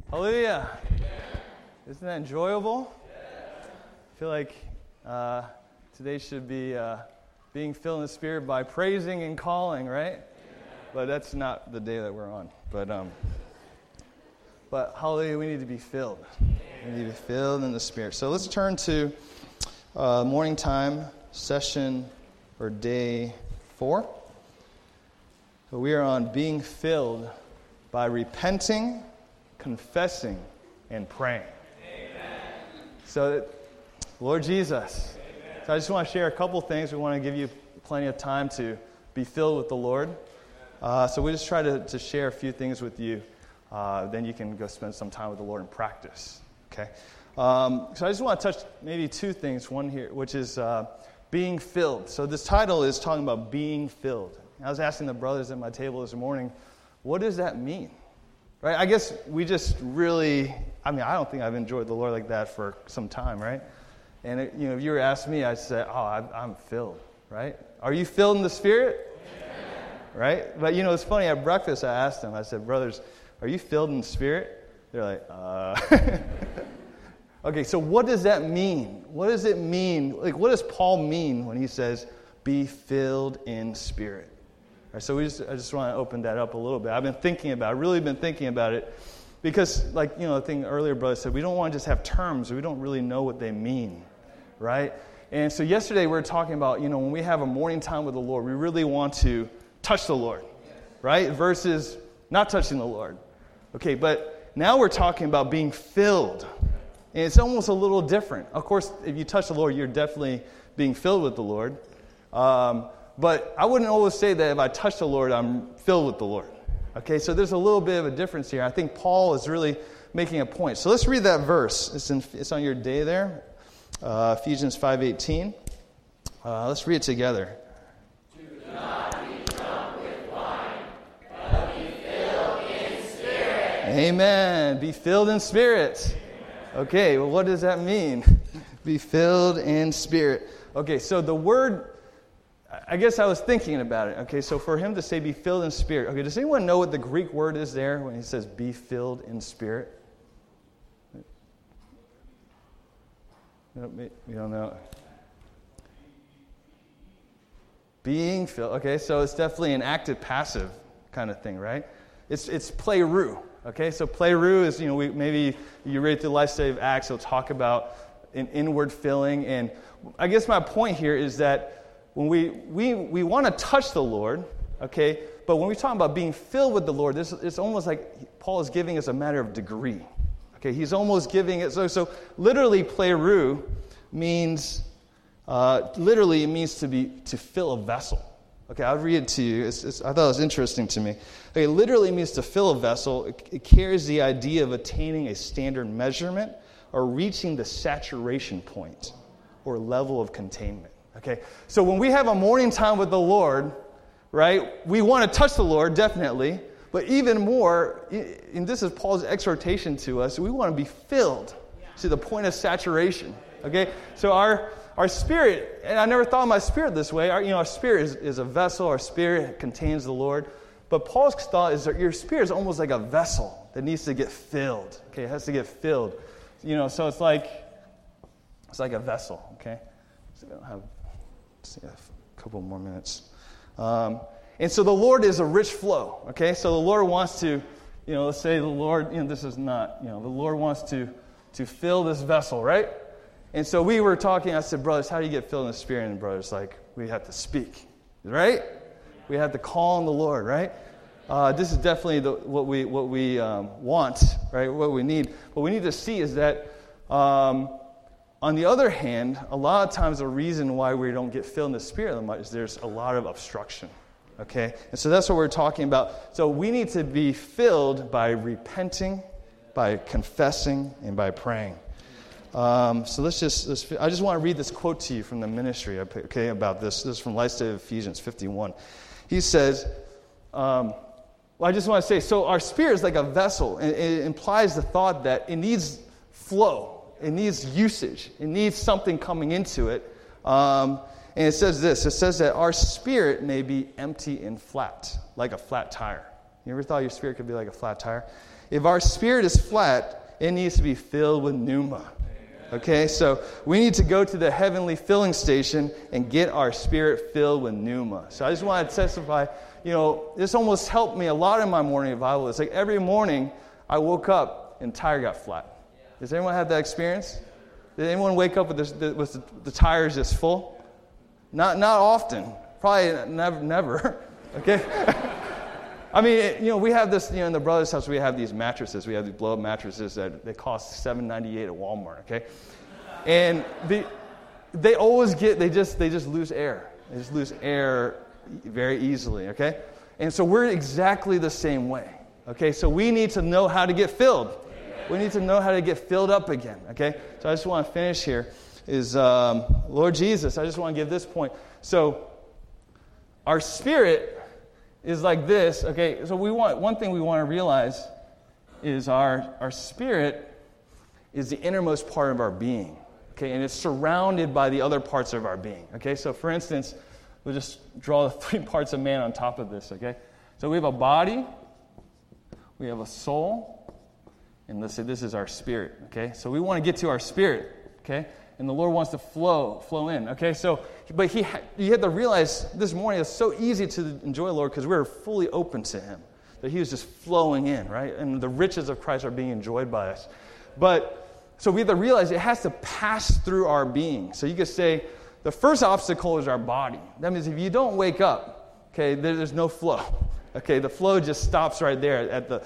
Hallelujah. Isn't that enjoyable? I feel like today should be being filled in the Spirit by praising and calling, right? But that's not the day that we're on. But hallelujah, we need to be filled. We need to be filled in the Spirit. So let's turn to morning time session or day 4. So we are on being filled by repenting, confessing, and praying. Amen. So, Lord Jesus. Amen. So I just want to share a couple things. We want to give you plenty of time to be filled with the Lord. So we just try to share a few things with you. Then you can go spend some time with the Lord in practice. Okay. So I just want to touch maybe two things. One here, which is being filled. So this title is talking about being filled. I was asking the brothers at my table this morning, what does that mean? Right? I guess we just really, I don't think I've enjoyed the Lord like that for some time, right? And, if you were asking me, I'd say, I'm filled, right? Are you filled in the Spirit? Yeah. Right? But, it's funny, at breakfast I asked them, I said, brothers, are you filled in the Spirit? They're like, Okay, so what does that mean? What does it mean? Like, what does Paul mean when he says, be filled in Spirit? Right, so I just want to open that up a little bit. I've been thinking about it, really been thinking about it, because, the thing earlier brother said, we don't want to just have terms. We don't really know what they mean, right? And so yesterday we were talking about, when we have a morning time with the Lord, we really want to touch the Lord, right? Versus not touching the Lord. Okay, but now we're talking about being filled. And it's almost a little different. Of course, if you touch the Lord, you're definitely being filled with the Lord. But I wouldn't always say that if I touch the Lord, I'm filled with the Lord. Okay, so there's a little bit of a difference here. I think Paul is really making a point. So let's read that verse. It's on your day there, Ephesians 5:18. Let's read it together. Do not be drunk with wine, but be filled in Spirit. Amen. Be filled in Spirit. Okay, well, what does that mean? Be filled in Spirit. Okay, so the word, I guess I was thinking about it. Okay, so for him to say be filled in Spirit. Okay, does anyone know what the Greek word is there when he says be filled in Spirit? You don't know. Being filled. Okay, so it's definitely an active passive kind of thing, right? It's pleroo. Okay, so pleroo is, maybe you read the lifestyle of Acts, it'll talk about an inward filling. And I guess my point here is that when we want to touch the Lord, okay, but when we talk about being filled with the Lord, it's almost like Paul is giving us a matter of degree. Okay, he's almost giving it. So literally, pleroo means it means to fill a vessel. Okay, I'll read it to you. I thought it was interesting to me. Okay, literally means to fill a vessel. It carries the idea of attaining a standard measurement or reaching the saturation point or level of containment. Okay, so when we have a morning time with the Lord, right, we want to touch the Lord, definitely, but even more, and this is Paul's exhortation to us, we want to be filled to the point of saturation. Okay, so our spirit, and I never thought of my spirit this way, our spirit is a vessel, our spirit contains the Lord, but Paul's thought is that your spirit is almost like a vessel that needs to get filled. Okay, it has to get filled. So it's like a vessel, okay? So I don't have a couple more minutes. And so the Lord is a rich flow, okay? So the Lord wants to, let's say the Lord, this is not, the Lord wants to fill this vessel, right? And so we were talking, I said, brothers, how do you get filled in the Spirit? And brothers, we have to speak, right? We have to call on the Lord, right? This is definitely what we want, right? What we need. What we need to see is that, on the other hand, a lot of times the reason why we don't get filled in the Spirit that much is there's a lot of obstruction, okay? And so that's what we're talking about. So we need to be filled by repenting, by confessing, and by praying. So I just want to read this quote to you from the ministry, okay, about this. This is from Lifestyle of Ephesians 51. He says, I just want to say, so our spirit is like a vessel. And it implies the thought that it needs flow. It needs usage. It needs something coming into it. And it says this. It says that our spirit may be empty and flat, like a flat tire. You ever thought your spirit could be like a flat tire? If our spirit is flat, it needs to be filled with pneuma. Okay, so we need to go to the heavenly filling station and get our spirit filled with pneuma. So I just want to testify, this almost helped me a lot in my morning revival. It's like every morning I woke up and the tire got flat. Does anyone have that experience? Did anyone wake up with the tires just full? Not often. Probably never. Okay? I mean, we have this, in the Brothers' house, we have these mattresses. We have these blow-up mattresses that they cost $7.98 at Walmart, okay? And they always they just lose air. They just lose air very easily, okay? And so we're exactly the same way, okay? So we need to know how to get filled. We need to know how to get filled up again, okay? So I just want to finish here is, Lord Jesus, I just want to give this point. So our spirit is like this, okay? So one thing we want to realize is our spirit is the innermost part of our being, okay? And it's surrounded by the other parts of our being, okay? So for instance, we'll just draw the 3 parts of man on top of this, okay? So we have a body, we have a soul, and let's say this is our spirit, okay? So we want to get to our spirit, okay? And the Lord wants to flow in, okay? So, but you have to realize this morning it's so easy to enjoy the Lord because we're fully open to Him. That He is just flowing in, right? And the riches of Christ are being enjoyed by us. But, so we have to realize it has to pass through our being. So you could say the first obstacle is our body. That means if you don't wake up, okay, there's no flow. Okay, the flow just stops right there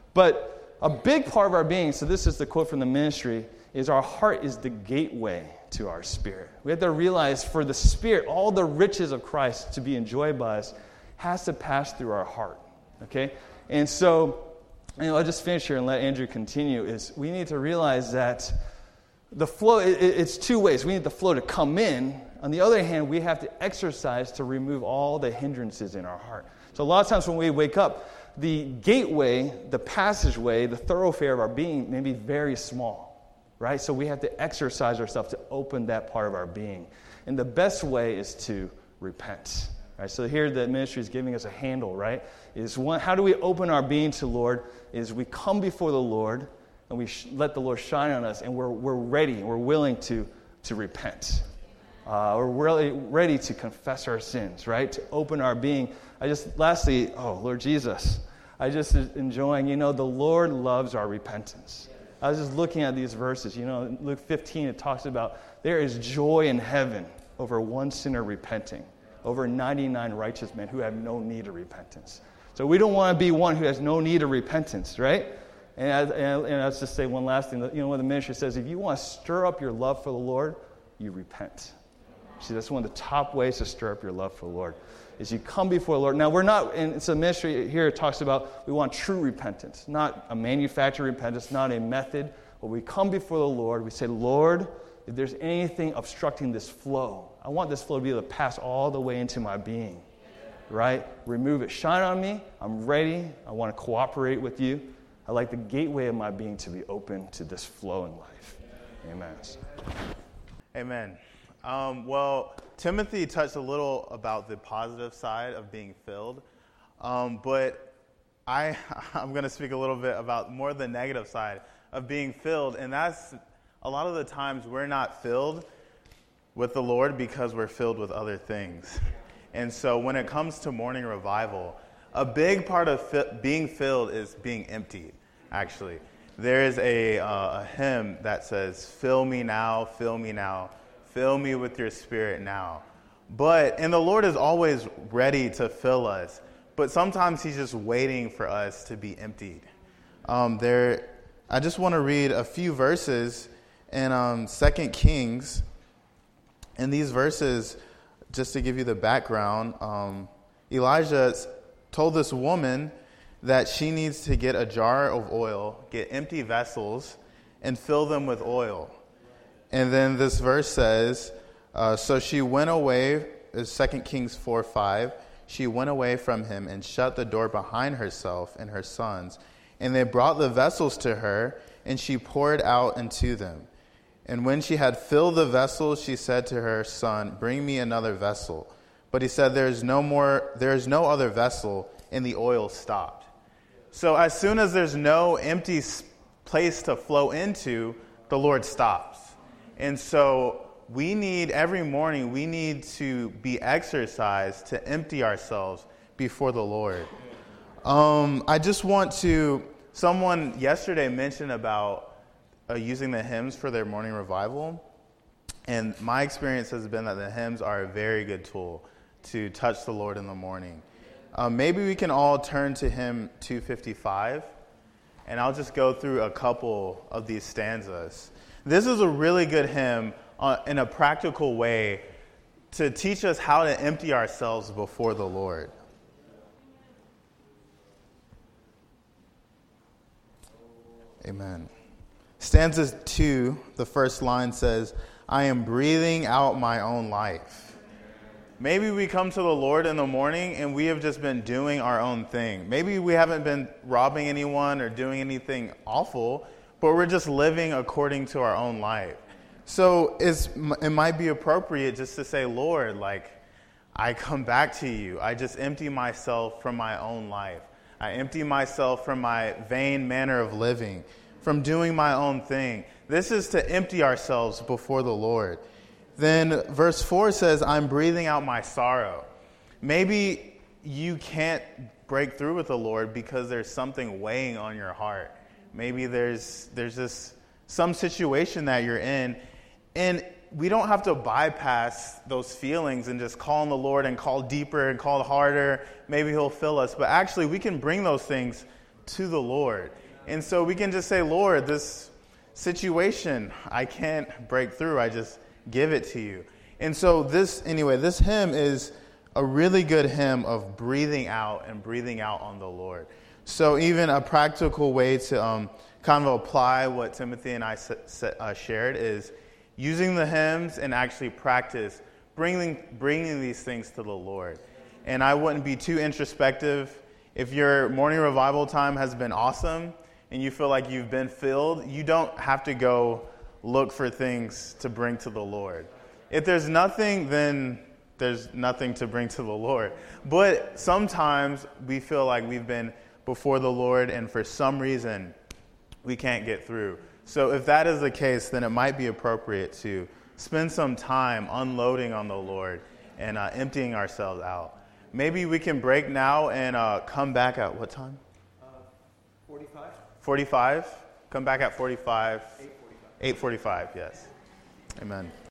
but a big part of our being, so this is the quote from the ministry, is our heart is the gateway to our spirit. We have to realize for the spirit, all the riches of Christ to be enjoyed by us has to pass through our heart, okay? And so, I'll just finish here and let Andrew continue, is we need to realize that the flow, it's 2 ways. We need the flow to come in. On the other hand, we have to exercise to remove all the hindrances in our heart. So a lot of times when we wake up, the gateway, the passageway, the thoroughfare of our being may be very small. Right? So we have to exercise ourselves to open that part of our being. And the best way is to repent. Right? So here the ministry is giving us a handle, right? Is one, how do we open our being to the Lord? Is we come before the Lord and we let the Lord shine on us and we're ready, we're willing to repent. We're really ready to confess our sins, right? To open our being. Lastly, Lord Jesus, I just enjoying, the Lord loves our repentance. I was just looking at these verses. In Luke 15, it talks about there is joy in heaven over one sinner repenting, over 99 righteous men who have no need of repentance. So we don't want to be one who has no need of repentance, right? And I'll just say one last thing. When the ministry says, if you want to stir up your love for the Lord, you repent. See, that's one of the top ways to stir up your love for the Lord, is you come before the Lord. Now, we're not, and it's a ministry here, it talks about we want true repentance, not a manufactured repentance, not a method. But we come before the Lord, we say, Lord, if there's anything obstructing this flow, I want this flow to be able to pass all the way into my being, right? Remove it. Shine on me. I'm ready. I want to cooperate with you. I like the gateway of my being to be open to this flow in life. Amen. Amen. Well, Timothy touched a little about the positive side of being filled, but I'm going to speak a little bit about more the negative side of being filled, and that's a lot of the times we're not filled with the Lord because we're filled with other things. And so when it comes to morning revival, a big part of being filled is being emptied, actually. There is a hymn that says, "Fill me now, fill me now. Fill me with your spirit now." And the Lord is always ready to fill us, but sometimes He's just waiting for us to be emptied. I just want to read a few verses in 2 Kings. In these verses, just to give you the background, Elijah told this woman that she needs to get a jar of oil, get empty vessels, and fill them with oil. And then this verse says, so she went away, 2 Kings 4:5, she went away from him and shut the door behind herself and her sons. And they brought the vessels to her, and she poured out into them. And when she had filled the vessels, she said to her son, "Bring me another vessel." But he said, there is no other vessel, and the oil stopped. So as soon as there's no empty place to flow into, the Lord stops. And so every morning, we need to be exercised to empty ourselves before the Lord. Someone yesterday mentioned about using the hymns for their morning revival. And my experience has been that the hymns are a very good tool to touch the Lord in the morning. Maybe we can all turn to hymn 255, and I'll just go through a couple of these stanzas. This is a really good hymn in a practical way to teach us how to empty ourselves before the Lord. Amen. Stanza 2, the first line says, I am breathing out my own life. Maybe we come to the Lord in the morning and we have just been doing our own thing. Maybe we haven't been robbing anyone or doing anything awful, but we're just living according to our own life. So it might be appropriate just to say, Lord, I come back to you. I just empty myself from my own life. I empty myself from my vain manner of living, from doing my own thing. This is to empty ourselves before the Lord. Then verse 4 says, I'm breathing out my sorrow. Maybe you can't break through with the Lord because there's something weighing on your heart. Maybe there's just some situation that you're in. And we don't have to bypass those feelings and just call on the Lord and call deeper and call harder. Maybe he'll fill us. But actually, we can bring those things to the Lord. And so we can just say, Lord, this situation, I can't break through. I just give it to you. And so this hymn is a really good hymn of breathing out and breathing out on the Lord. So even a practical way to kind of apply what Timothy and I shared is using the hymns and actually practice bringing these things to the Lord. And I wouldn't be too introspective. If your morning revival time has been awesome and you feel like you've been filled, you don't have to go look for things to bring to the Lord. If there's nothing, then there's nothing to bring to the Lord. But sometimes we feel like we've been before the Lord and for some reason we can't get through. So if that is the case, then it might be appropriate to spend some time unloading on the Lord and emptying ourselves out. Maybe we can break now and come back at what time? 45. 45? Come back at 45. 8:45, yes. Amen.